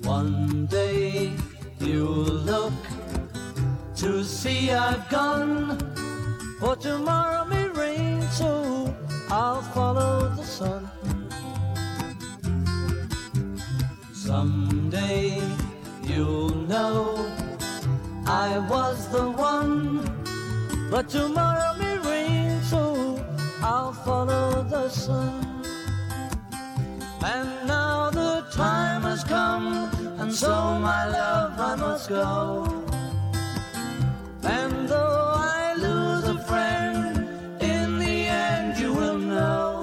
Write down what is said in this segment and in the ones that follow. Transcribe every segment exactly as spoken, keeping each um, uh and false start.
One day you'll look to see I've gone, for tomorrow may rain, so I'll follow the sun. Someday you'll know I was the one, but tomorrow may rain, so I'll follow the sun. And now the time has come, and so my love I must go. And though I lose a friend, in the end you will know.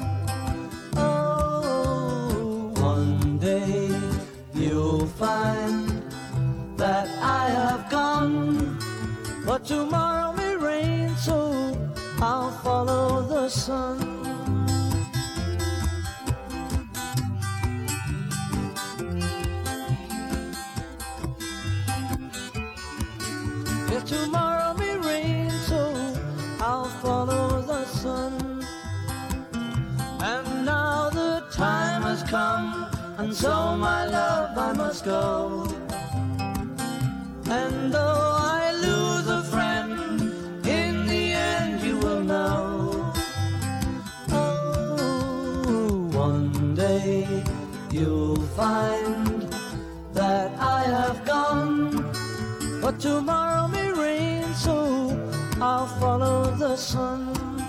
Oh, one day you'll find that I have gone, but tomorrow may rain, so I'll follow the sun. Yes, tomorrow may rain, so I'll follow the sun. And now the time has come, and so my love I must go. And though I lose a friend, in the end you will know. Oh, one day you'll find that I have gone, but tomorrow may rain, so I'll follow the sun.